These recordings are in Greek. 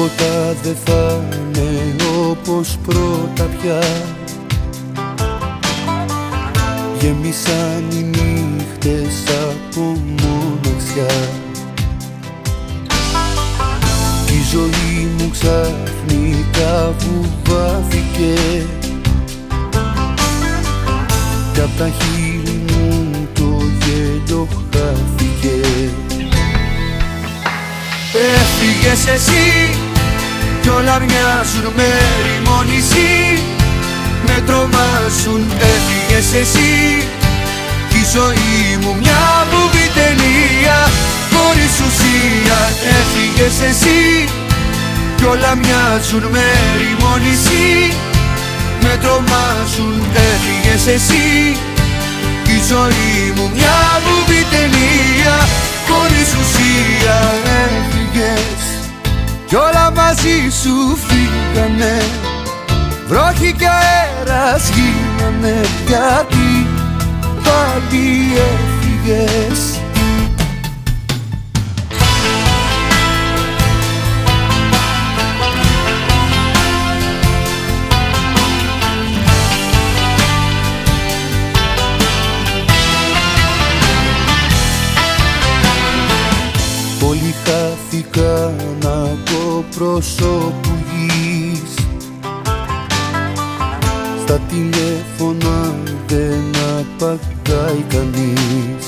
Τίποτα δεν θα είναι όπως πρώτα πια. Γέμισαν οι νύχτες από μοναξιά. Η ζωή μου ξαφνικά βουβάθηκε κι απ' τα χείλη μου το γέλιο χάθηκε. Έφυγες εσύ κι όλα μοιάζουν με ρημόνηση. Με τρομάζουν, έφυγες εσύ κι η ζωή μου μια μπουμπή ταινία χωρίς ουσία. Έφυγες εσύ κι όλα μοιάζουν με ρημόνηση. Με τρομάζουν, έφυγες εσύ κι η ζωή μου μια μπουμπή ταινία χωρίς ουσία. Έφυγες κι όλα μαζί σου φύγανε. Βρόχοι κι αέρας γίνανε, γιατί πάλι έφυγες. Όλοι χάθηκαν από πρόσωπου γης. Στα τηλέφωνα δεν απαντάει κανείς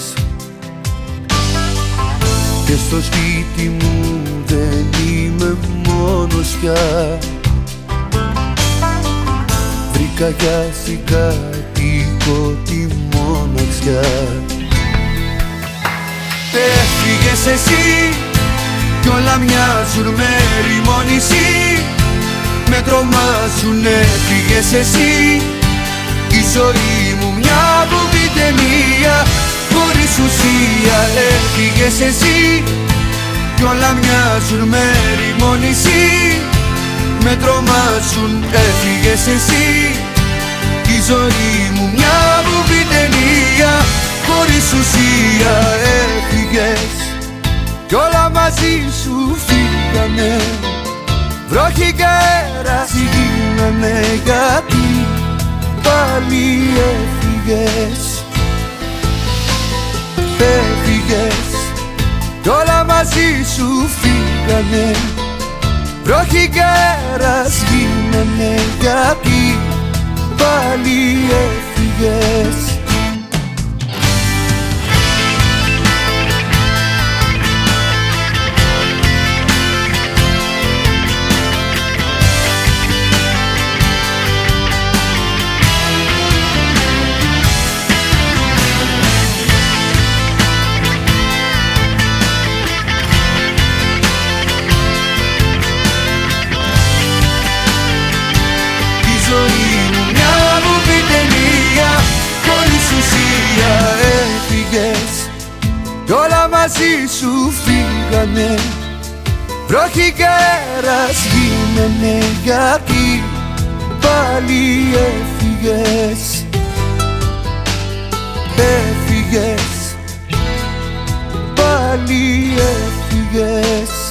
και στο σπίτι μου δεν είμαι μόνος πια. Βρήκα για συγκάτοικο τη μοναξιά. Έφυγες εσύ κι όλα μοιάζουν με ρημόνηση. Με τρομάζουν, έφυγες εσύ η ζωή μου μια μπουμπή ταινία χωρίς ουσία. Έφυγες εσύ κι όλα μοιάζουν με ρημόνηση. Με τρομάζουν, έφυγες εσύ η ζωή μου μια μπουμπή ταινία χωρίς ουσία. Έφυγες κι όλα μαζί σου φύγανε. Βρόχοι κι αέρας γίνανε, γιατί πάλι έφυγες. Έφυγες κι όλα μαζί σου φύγανε. Βρόχοι κι αέρας γίνανε, γιατί πάλι έφυγες. Κι όλα μαζί σου φύγανε. Βρόχοι κι αέρας γίνανε, γιατί πάλι έφυγες. Έφυγες, πάλι έφυγες.